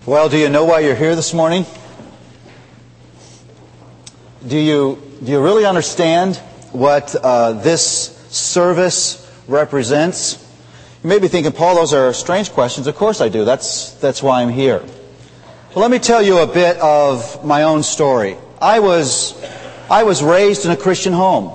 Well, do you know why you're here this morning? Do you really understand what this service represents? You may be thinking, Paul, those are strange questions. Of course I do. That's why I'm here. Well, let me tell you a bit of my own story. I was raised in a Christian home.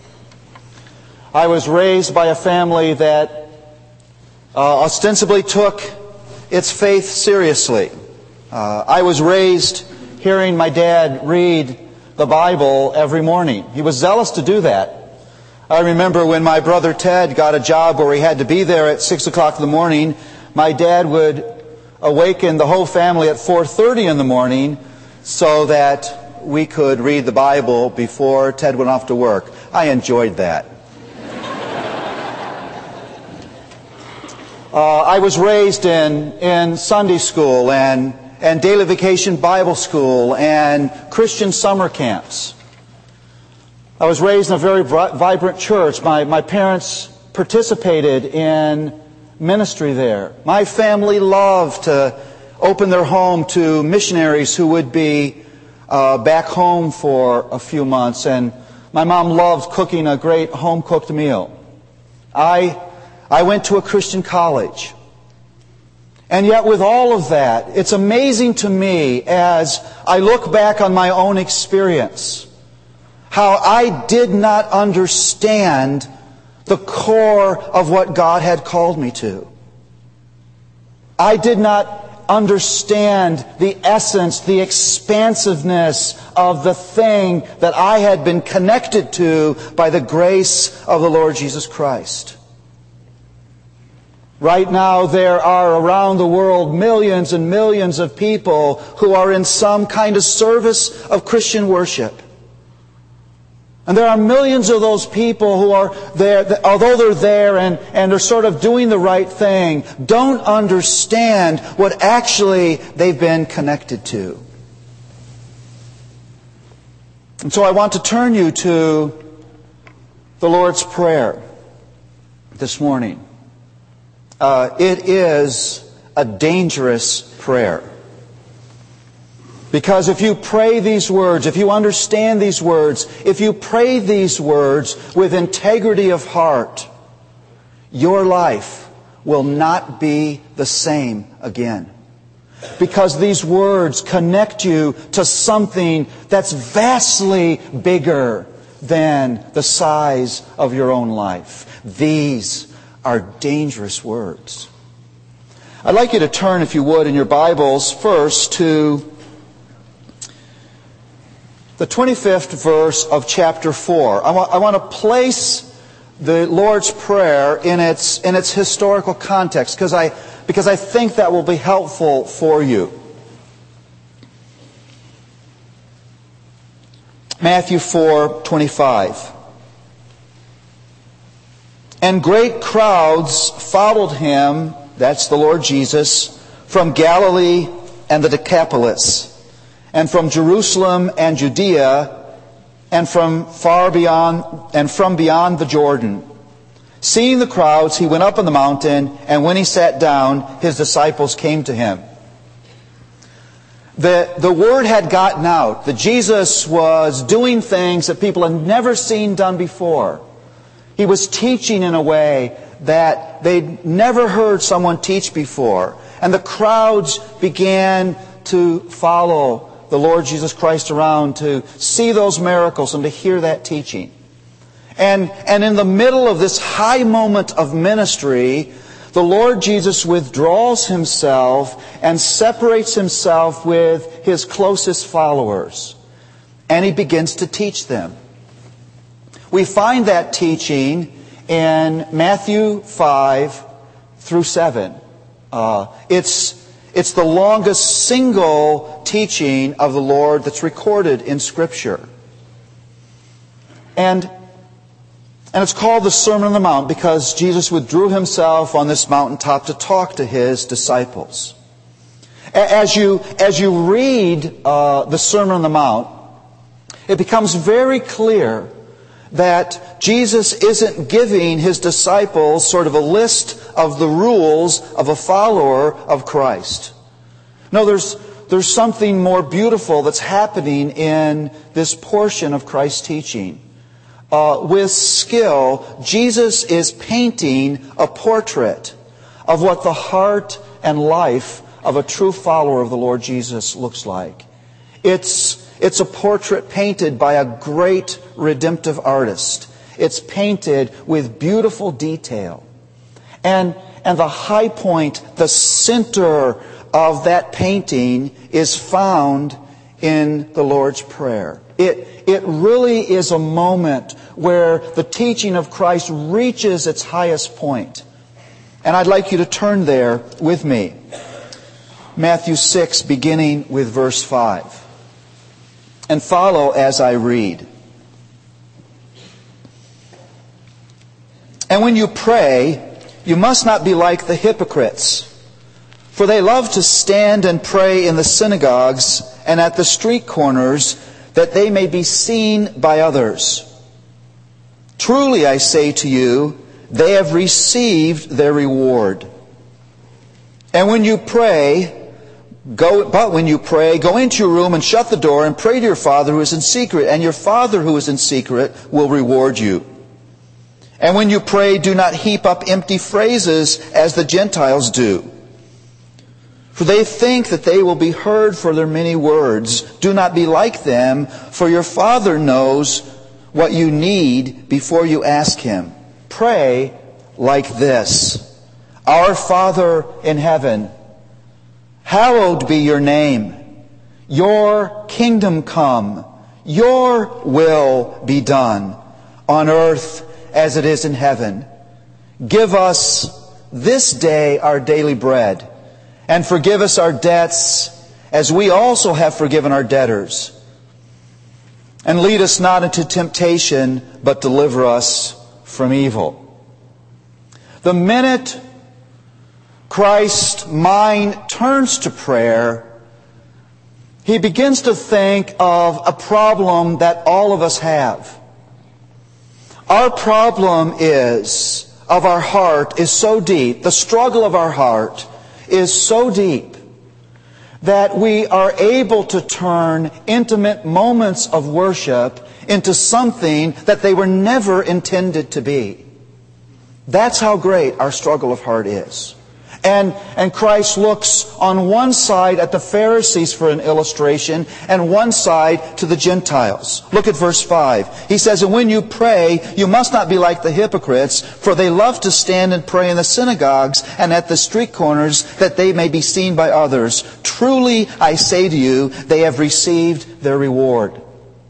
I was raised by a family that ostensibly took its faith seriously. I was raised hearing my dad read the Bible every morning. He was zealous to do that. I remember when my brother Ted got a job where he had to be there at 6 o'clock in the morning, my dad would awaken the whole family at 4:30 in the morning so that we could read the Bible before Ted went off to work. I enjoyed that. I was raised in Sunday school and daily vacation Bible school and Christian summer camps. I was raised in a very vibrant church. My parents participated in ministry there. My family loved to open their home to missionaries who would be back home for a few months. And my mom loved cooking a great home-cooked meal. I went to a Christian college. And yet with all of that, it's amazing to me as I look back on my own experience, how I did not understand the core of what God had called me to. I did not understand the essence, the expansiveness of the thing that I had been connected to by the grace of the Lord Jesus Christ. Right now, there are around the world millions and millions of people who are in some kind of service of Christian worship. And there are millions of those people who are there, although they're there and they're sort of doing the right thing, don't understand what actually they've been connected to. And so I want to turn you to the Lord's Prayer this morning. It is a dangerous prayer. Because if you pray these words, if you understand these words, if you pray these words with integrity of heart, your life will not be the same again. Because these words connect you to something that's vastly bigger than the size of your own life. These are dangerous words. I'd like you to turn, if you would, in your Bibles first to the 25th verse of chapter 4. I want to place the Lord's Prayer in its historical context because I think that will be helpful for you. Matthew 4:25. And great crowds followed him, that's the Lord Jesus, from Galilee and the Decapolis, and from Jerusalem and Judea, and from beyond the Jordan. Seeing the crowds, he went up on the mountain, and when he sat down, his disciples came to him. The word had gotten out that Jesus was doing things that people had never seen done before. He was teaching in a way that they'd never heard someone teach before. And the crowds began to follow the Lord Jesus Christ around to see those miracles and to hear that teaching. And in the middle of this high moment of ministry, the Lord Jesus withdraws himself and separates himself with his closest followers. And he begins to teach them. We find that teaching in Matthew 5 through 7. It's the longest single teaching of the Lord that's recorded in Scripture. And it's called the Sermon on the Mount because Jesus withdrew himself on this mountaintop to talk to his disciples. As you read the Sermon on the Mount, it becomes very clear that Jesus isn't giving his disciples sort of a list of the rules of a follower of Christ. No, there's something more beautiful that's happening in this portion of Christ's teaching. With skill, Jesus is painting a portrait of what the heart and life of a true follower of the Lord Jesus looks like. It's a portrait painted by a great redemptive artist. It's painted with beautiful detail. And the high point, the center of that painting is found in the Lord's Prayer. It really is a moment where the teaching of Christ reaches its highest point. And I'd like you to turn there with me. Matthew 6, beginning with verse 5. And follow as I read. And when you pray, you must not be like the hypocrites, for they love to stand and pray in the synagogues and at the street corners, that they may be seen by others. Truly I say to you, they have received their reward. And when you pray, go into your room and shut the door and pray to your Father who is in secret, and your Father who is in secret will reward you. And when you pray, do not heap up empty phrases as the Gentiles do, for they think that they will be heard for their many words. Do not be like them, for your Father knows what you need before you ask Him. Pray like this: Our Father in heaven, hallowed be your name. Your kingdom come. Your will be done on earth as it is in heaven. Give us this day our daily bread, and forgive us our debts as we also have forgiven our debtors. And lead us not into temptation, but deliver us from evil. The minute Christ's mind turns to prayer, he begins to think of a problem that all of us have. Our problem of our heart is so deep, the struggle of our heart is so deep, that we are able to turn intimate moments of worship into something that they were never intended to be. That's how great our struggle of heart is. And Christ looks on one side at the Pharisees for an illustration, and one side to the Gentiles. Look at verse 5. He says, And when you pray, you must not be like the hypocrites, for they love to stand and pray in the synagogues and at the street corners, that they may be seen by others. Truly, I say to you, they have received their reward.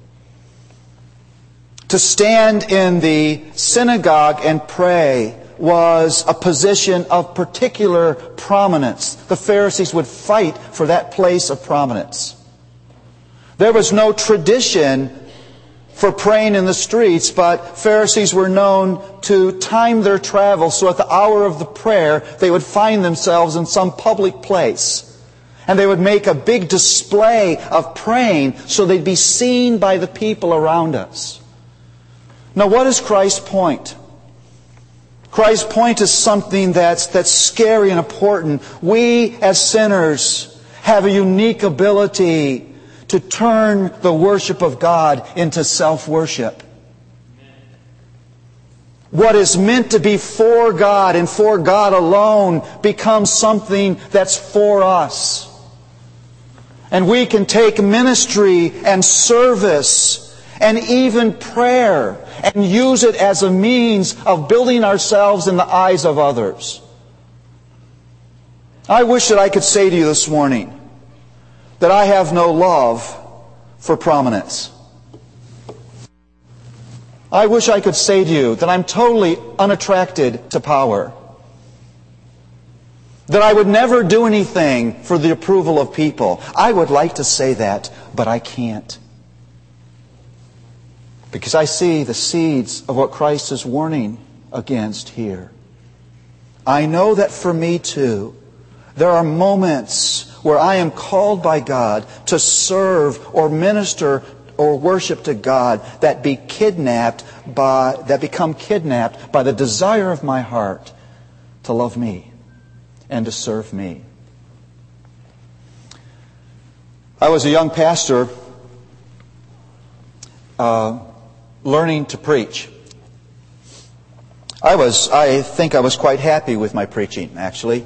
To stand in the synagogue and pray was a position of particular prominence. The Pharisees would fight for that place of prominence. There was no tradition for praying in the streets, but Pharisees were known to time their travel so at the hour of the prayer they would find themselves in some public place. And they would make a big display of praying so they'd be seen by the people around us. Now, what is Christ's point? Christ's point is something that's scary and important. We, as sinners, have a unique ability to turn the worship of God into self-worship. What is meant to be for God and for God alone becomes something that's for us. And we can take ministry and service and even prayer and use it as a means of building ourselves in the eyes of others. I wish that I could say to you this morning that I have no love for prominence. I wish I could say to you that I'm totally unattracted to power. That I would never do anything for the approval of people. I would like to say that, but I can't. Because I see the seeds of what Christ is warning against here. I know that for me too, there are moments where I am called by God to serve or minister or worship to God that become kidnapped by the desire of my heart to love me and to serve me. I was a young pastor learning to preach. I think I was quite happy with my preaching, actually.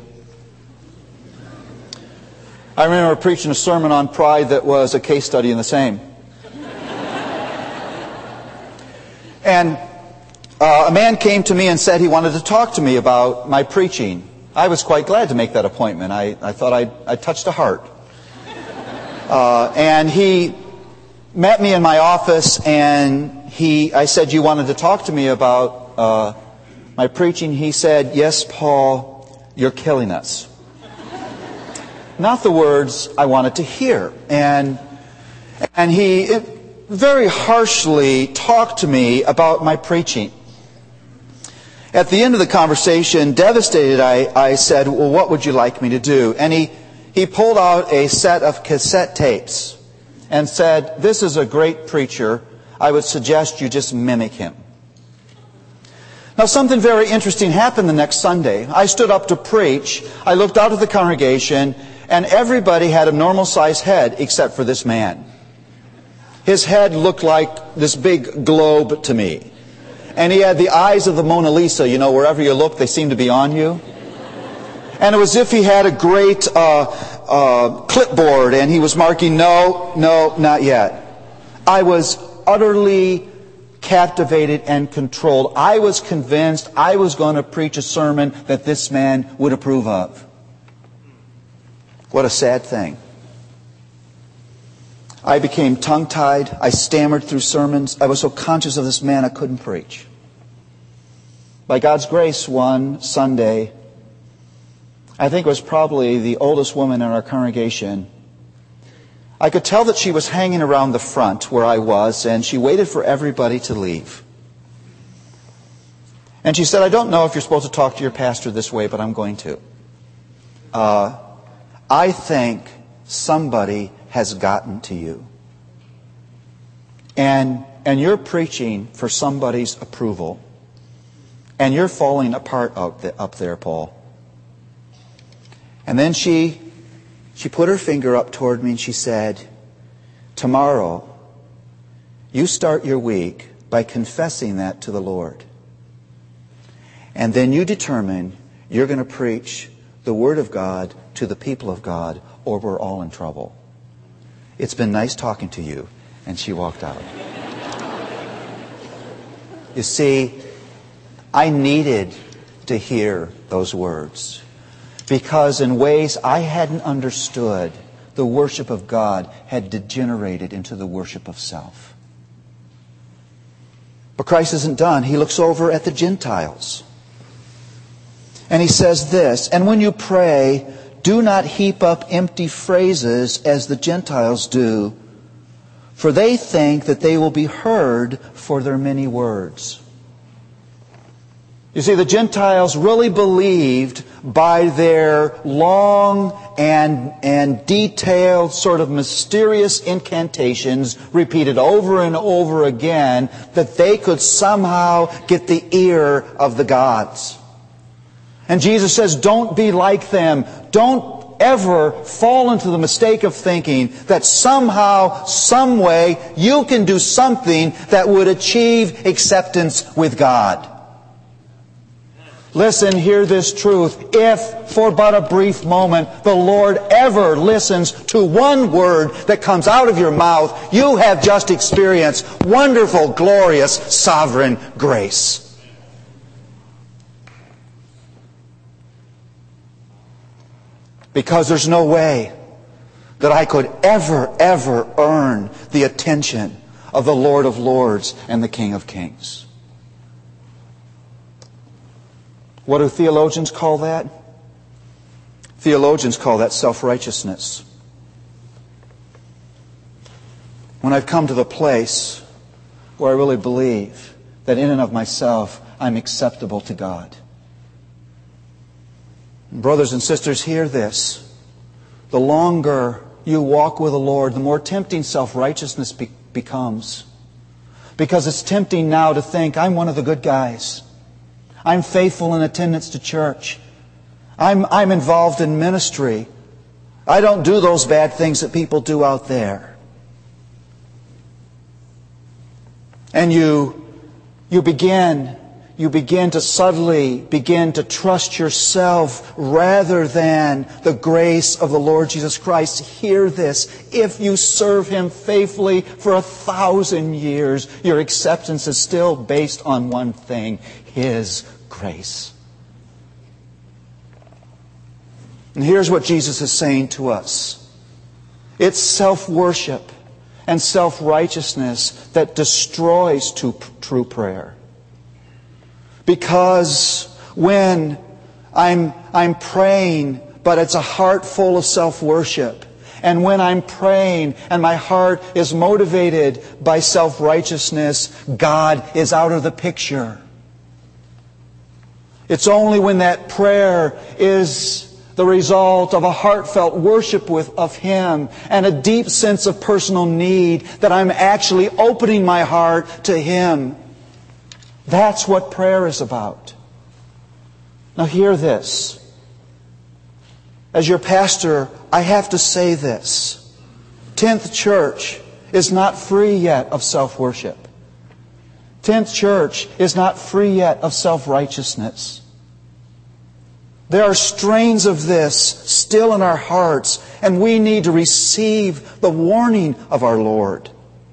I remember preaching a sermon on pride that was a case study in the same. And a man came to me and said he wanted to talk to me about my preaching. I was quite glad to make that appointment. I thought I touched a heart. And he met me in my office, and I said, "You wanted to talk to me about my preaching?" He said, "Yes, Paul, you're killing us." Not the words I wanted to hear. And he very harshly talked to me about my preaching. At the end of the conversation, devastated, I said, "Well, what would you like me to do?" And he pulled out a set of cassette tapes and said, "This is a great preacher. I would suggest you just mimic him." Now, something very interesting happened the next Sunday. I stood up to preach. I looked out at the congregation, and everybody had a normal-sized head except for this man. His head looked like this big globe to me. And he had the eyes of the Mona Lisa. You know, wherever you look, they seem to be on you. And it was as if he had a great clipboard, and he was marking, no, not yet. I was utterly captivated and controlled. I was convinced I was going to preach a sermon that this man would approve of. What a sad thing. I became tongue-tied. I stammered through sermons. I was so conscious of this man I couldn't preach. By God's grace, one Sunday, I think it was probably the oldest woman in our congregation, I could tell that she was hanging around the front where I was, and she waited for everybody to leave. And she said, "I don't know if you're supposed to talk to your pastor this way, but I'm going to. I think somebody has gotten to you. And you're preaching for somebody's approval. And you're falling apart up there, Paul." And then she put her finger up toward me and she said, "Tomorrow, you start your week by confessing that to the Lord. And then you determine you're going to preach the Word of God to the people of God, or we're all in trouble. It's been nice talking to you." And she walked out. You see, I needed to hear those words, because in ways I hadn't understood, the worship of God had degenerated into the worship of self. But Christ isn't done. He looks over at the Gentiles. And he says this, "And when you pray, do not heap up empty phrases as the Gentiles do, for they think that they will be heard for their many words." You see, the Gentiles really believed by their long and detailed, sort of mysterious incantations repeated over and over again, that they could somehow get the ear of the gods. And Jesus says, don't be like them. Don't ever fall into the mistake of thinking that somehow, some way, you can do something that would achieve acceptance with God. Listen, hear this truth. If, for but a brief moment, the Lord ever listens to one word that comes out of your mouth, you have just experienced wonderful, glorious, sovereign grace. Because there's no way that I could ever earn the attention of the Lord of Lords and the King of Kings. What do theologians call that? Theologians call that self-righteousness. When I've come to the place where I really believe that in and of myself I'm acceptable to God. Brothers and sisters, hear this. The longer you walk with the Lord, the more tempting self-righteousness becomes. Because it's tempting now to think, I'm one of the good guys. I'm faithful in attendance to church. I'm involved in ministry. I don't do those bad things that people do out there. And you begin to subtly begin to trust yourself rather than the grace of the Lord Jesus Christ. Hear this. If you serve Him faithfully for 1,000 years, your acceptance is still based on one thing: His grace. And here's what Jesus is saying to us. It's self-worship and self-righteousness that destroys true prayer. Because when I'm praying, but it's a heart full of self-worship, and when I'm praying and my heart is motivated by self-righteousness, God is out of the picture. It's only when that prayer is the result of a heartfelt worship of Him and a deep sense of personal need that I'm actually opening my heart to Him. That's what prayer is about. Now hear this. As your pastor, I have to say this. 10th Church is not free yet of self-worship. 10th Church is not free yet of self-righteousness. There are strains of this still in our hearts, and we need to receive the warning of our Lord.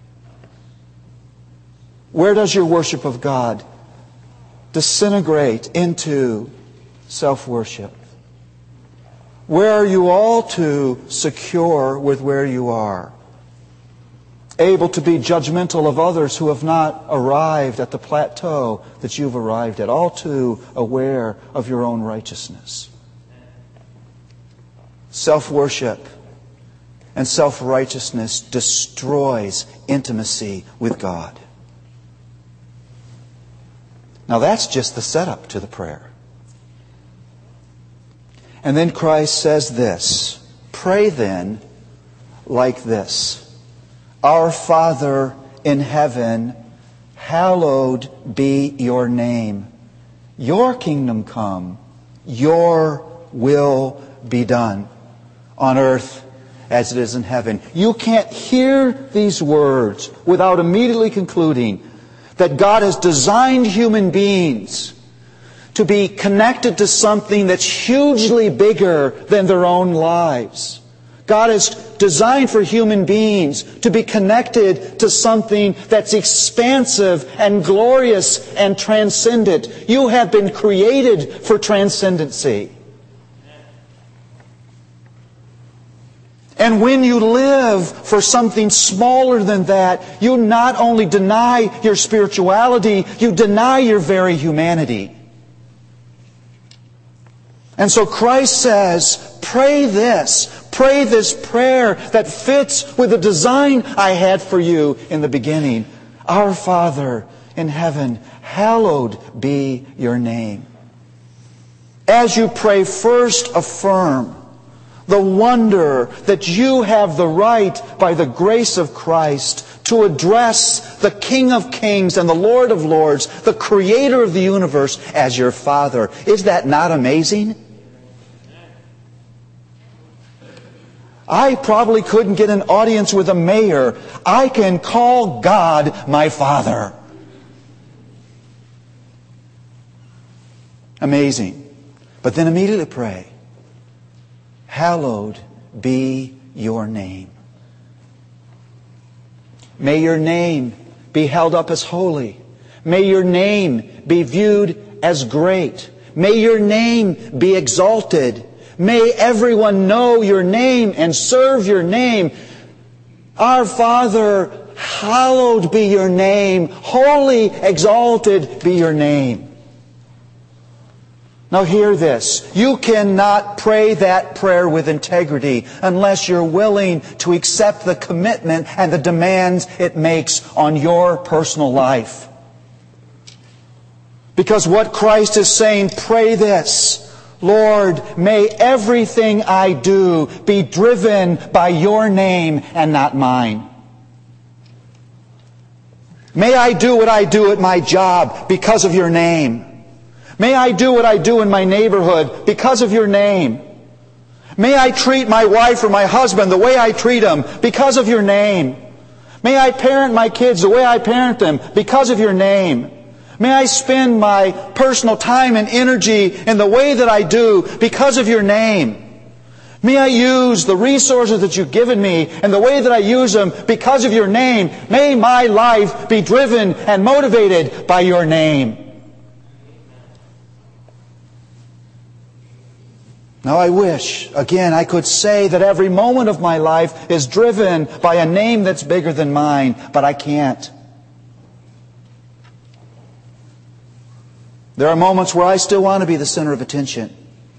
Where does your worship of God disintegrate into self-worship? Where are you all too secure with where you are? Able to be judgmental of others who have not arrived at the plateau that you've arrived at. All too aware of your own righteousness. Self-worship and self-righteousness destroys intimacy with God. Now that's just the setup to the prayer. And then Christ says this, pray then like this: Our Father in heaven, hallowed be your name. Your kingdom come, your will be done on earth as it is in heaven. You can't hear these words without immediately concluding that God has designed human beings to be connected to something that's hugely bigger than their own lives. God has designed for human beings to be connected to something that's expansive and glorious and transcendent. You have been created for transcendency. And when you live for something smaller than that, you not only deny your spirituality, you deny your very humanity. And so Christ says, pray this prayer that fits with the design I had for you in the beginning. Our Father in heaven, hallowed be your name. As you pray, first affirm the wonder that you have the right, by the grace of Christ, to address the King of Kings and the Lord of Lords, the Creator of the universe, as your Father. Is that not amazing? I probably couldn't get an audience with a mayor. I can call God my Father. Amazing. But then immediately pray, hallowed be your name. May your name be held up as holy. May your name be viewed as great. May your name be exalted. May everyone know your name and serve your name. Our Father, hallowed be your name. Holy, exalted be your name. Now hear this. You cannot pray that prayer with integrity unless you're willing to accept the commitment and the demands it makes on your personal life. Because what Christ is saying, pray this: Lord, may everything I do be driven by your name and not mine. May I do what I do at my job because of your name. May I do what I do in my neighborhood because of your name. May I treat my wife or my husband the way I treat them because of your name. May I parent my kids the way I parent them because of your name. May I spend my personal time and energy in the way that I do because of your name. May I use the resources that you've given me and the way that I use them because of your name. May my life be driven and motivated by your name. Now I wish, again, I could say that every moment of my life is driven by a name that's bigger than mine, but I can't. There are moments where I still want to be the center of attention.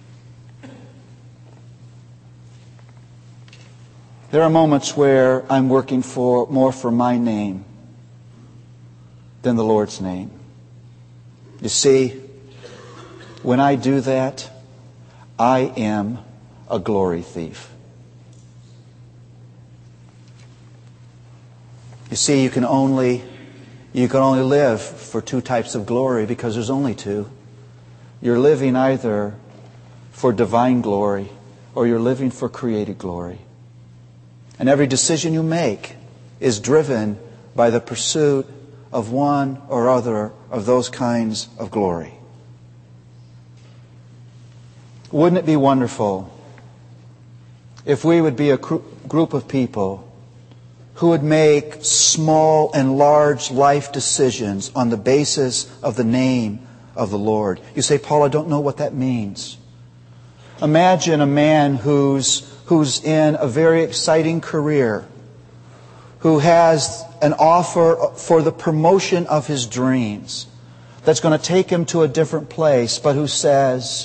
There are moments where I'm working more for my name than the Lord's name. You see, when I do that, I am a glory thief. You see, you can only live for two types of glory because there's only two. You're living either for divine glory or you're living for created glory. And every decision you make is driven by the pursuit of one or other of those kinds of glory. Wouldn't it be wonderful if we would be a group of people who would make small and large life decisions on the basis of the name of the Lord? You say, Paul, I don't know what that means. Imagine a man who's in a very exciting career, who has an offer for the promotion of his dreams that's going to take him to a different place, but who says,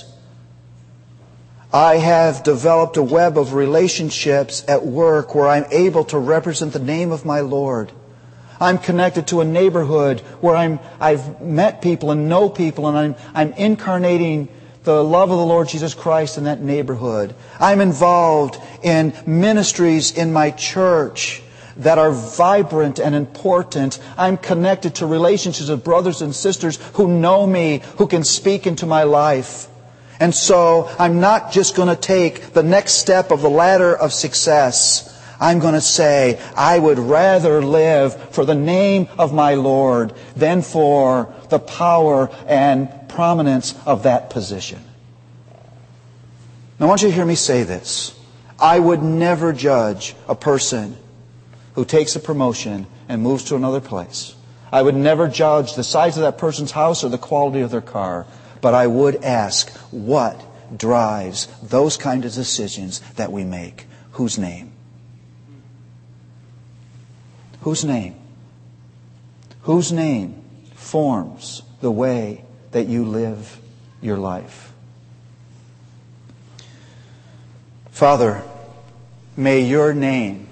I have developed a web of relationships at work where I'm able to represent the name of my Lord. I'm connected to a neighborhood where I've met people and know people, and I'm incarnating the love of the Lord Jesus Christ in that neighborhood. I'm involved in ministries in my church that are vibrant and important. I'm connected to relationships of brothers and sisters who know me, who can speak into my life. And so I'm not just going to take the next step of the ladder of success. I'm going to say, I would rather live for the name of my Lord than for the power and prominence of that position. Now I want you to hear me say this. I would never judge a person who takes a promotion and moves to another place. I would never judge the size of that person's house or the quality of their car. But I would ask, what drives those kinds of decisions that we make? Whose name? Whose name? Whose name forms the way that you live your life? Father, may your name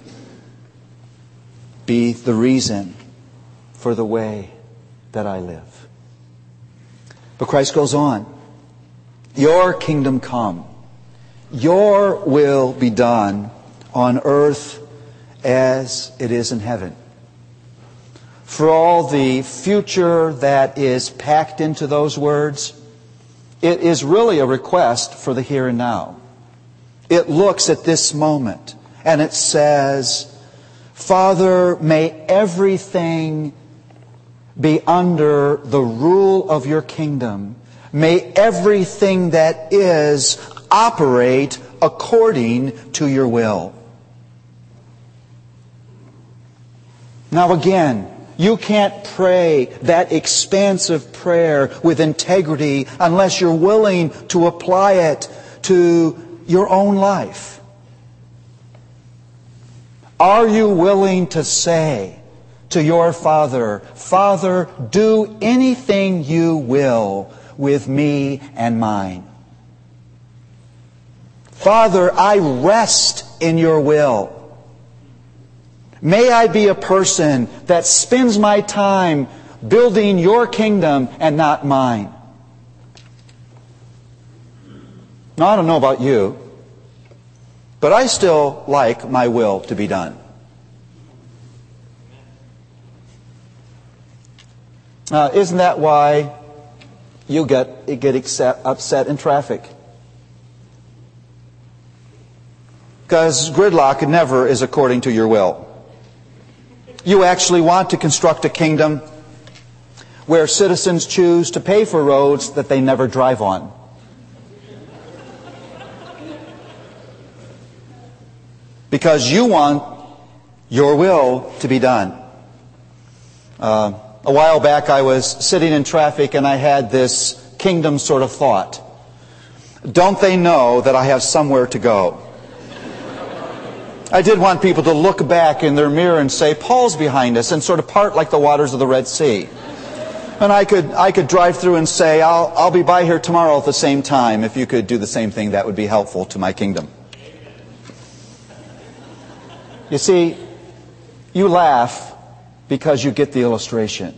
be the reason for the way that I live. But Christ goes on. Your kingdom come. Your will be done on earth as it is in heaven. For all the future that is packed into those words, it is really a request for the here and now. It looks at this moment and it says, Father, may everything be under the rule of your kingdom. May everything that is operate according to your will. Now again, you can't pray that expansive prayer with integrity unless you're willing to apply it to your own life. Are you willing to say to your Father, Father, do anything you will with me and mine? Father, I rest in your will. May I be a person that spends my time building your kingdom and not mine. Now, I don't know about you, but I still like my will to be done. Isn't that why you get upset in traffic? Because gridlock never is according to your will. You actually want to construct a kingdom where citizens choose to pay for roads that they never drive on. Because you want your will to be done. A while back I was sitting in traffic and I had this kingdom sort of thought. Don't they know that I have somewhere to go? I did want people to look back in their mirror and say, Paul's behind us, and sort of part like the waters of the Red Sea. And I could drive through and say, I'll be by here tomorrow at the same time. If you could do the same thing, that would be helpful to my kingdom. You see, you laugh because you get the illustration.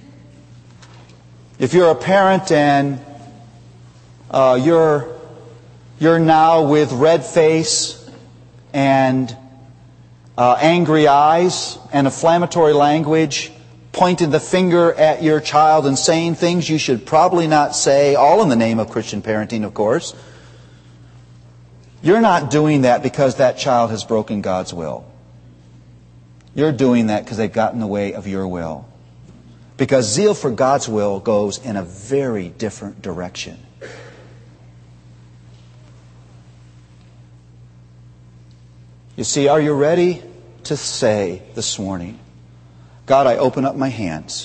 If you're a parent and you're now with red face and angry eyes and inflammatory language, pointing the finger at your child and saying things you should probably not say, all in the name of Christian parenting, of course. You're not doing that because that child has broken God's will. You're doing that because they've gotten in the way of your will. Because zeal for God's will goes in a very different direction. You see, are you ready to say this morning, God, I open up my hands.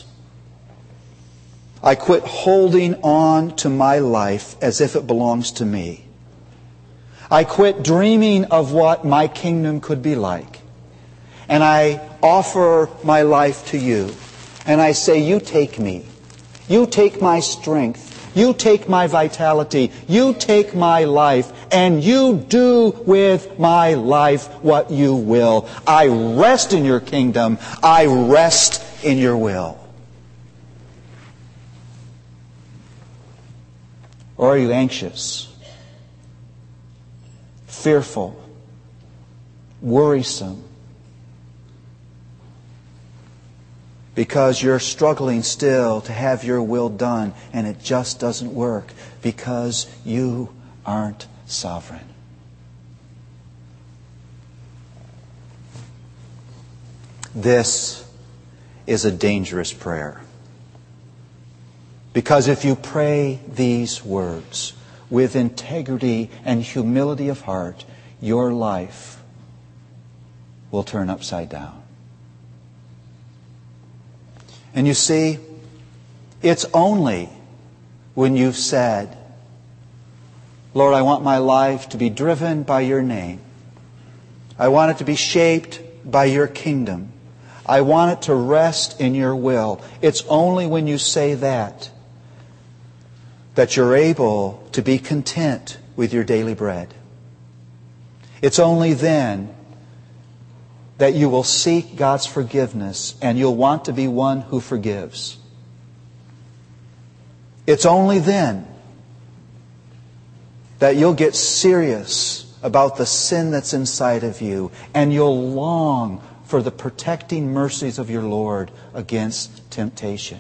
I quit holding on to my life as if it belongs to me. I quit dreaming of what my kingdom could be like. And I offer my life to you. And I say, you take me. You take my strength. You take my vitality. You take my life. And you do with my life what you will. I rest in your kingdom. I rest in your will. Or are you anxious, fearful, worrisome, because you're struggling still to have your will done and it just doesn't work because you aren't sovereign? This is a dangerous prayer. Because if you pray these words with integrity and humility of heart, your life will turn upside down. And you see, it's only when you've said, Lord, I want my life to be driven by your name. I want it to be shaped by your kingdom. I want it to rest in your will. It's only when you say that you're able to be content with your daily bread. It's only then that you will seek God's forgiveness and you'll want to be one who forgives. It's only then that you'll get serious about the sin that's inside of you and you'll long for the protecting mercies of your Lord against temptation.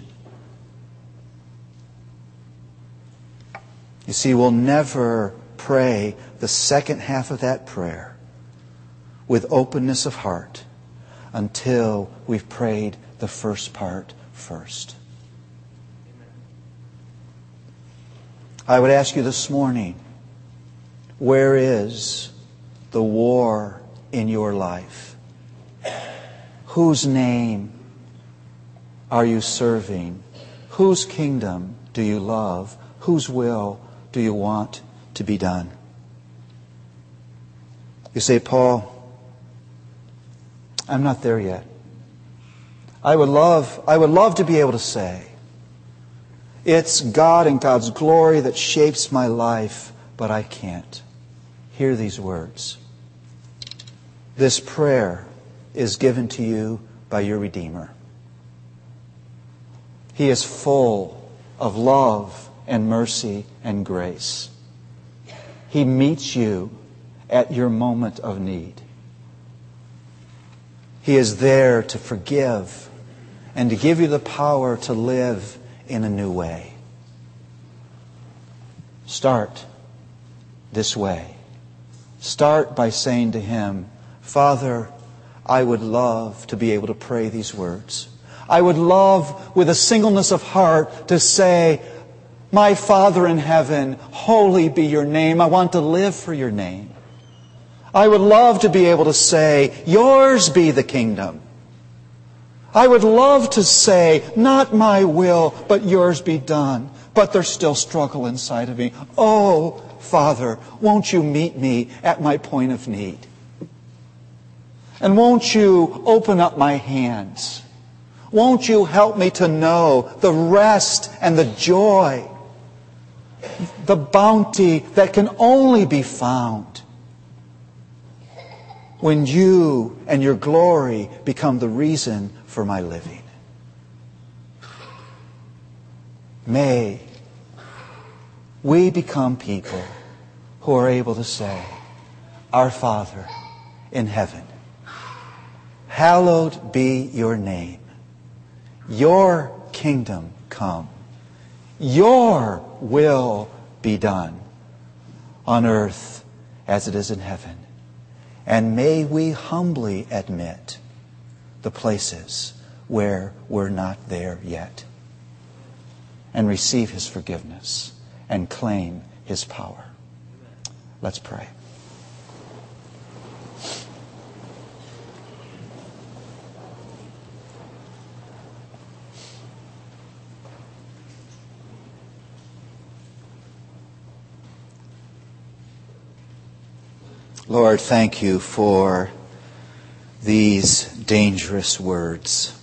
You see, we'll never pray the second half of that prayer with openness of heart until we've prayed the first part first. I would ask you this morning, where is the war in your life? Whose name are you serving? Whose kingdom do you love? Whose will do you want to be done? You say, Paul, I'm not there yet. I would love to be able to say, it's God and God's glory that shapes my life, but I can't. Hear these words. This prayer is given to you by your Redeemer. He is full of love and mercy and grace. He meets you at your moment of need. He is there to forgive and to give you the power to live in a new way. Start this way Start by saying to Him, Father, I would love to be able to pray these words. I would love, with a singleness of heart, to say, my Father in heaven, holy be your name. I want to live for your name. I would love to be able to say, yours be the kingdom. I would love to say, not my will, but yours be done. But there's still struggle inside of me. Oh, Father, won't you meet me at my point of need? And won't you open up my hands? Won't you help me to know the rest and the joy, the bounty that can only be found when you and your glory become the reason for my living. May we become people who are able to say, Our Father in heaven, hallowed be your name. Your kingdom come. Your will be done on earth as it is in heaven. And may we humbly admit the places where we're not there yet, and receive His forgiveness and claim His power. Let's pray. Lord, thank you for these dangerous words.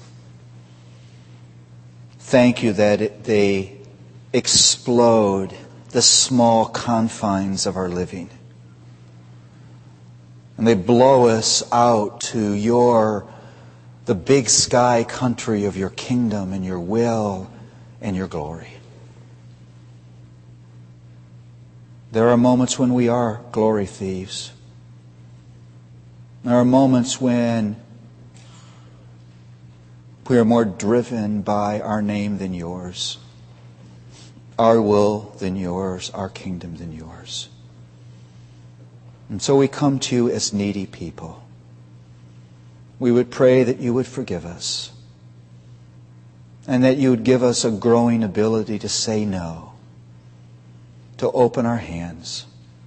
Thank you that they explode the small confines of our living. And they blow us out to the big sky country of your kingdom and your will and your glory. There are moments when we are glory thieves. There are moments when we are more driven by our name than yours, our will than yours, our kingdom than yours. And so we come to you as needy people. We would pray that you would forgive us and that you would give us a growing ability to say no, to open our hands,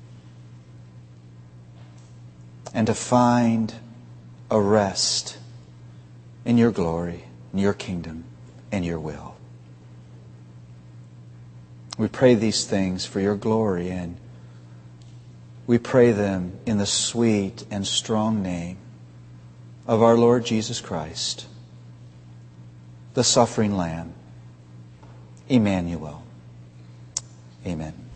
and to find a rest in your glory, in your kingdom, and your will. We pray these things for your glory, and we pray them in the sweet and strong name of our Lord Jesus Christ, the suffering Lamb, Emmanuel. Amen.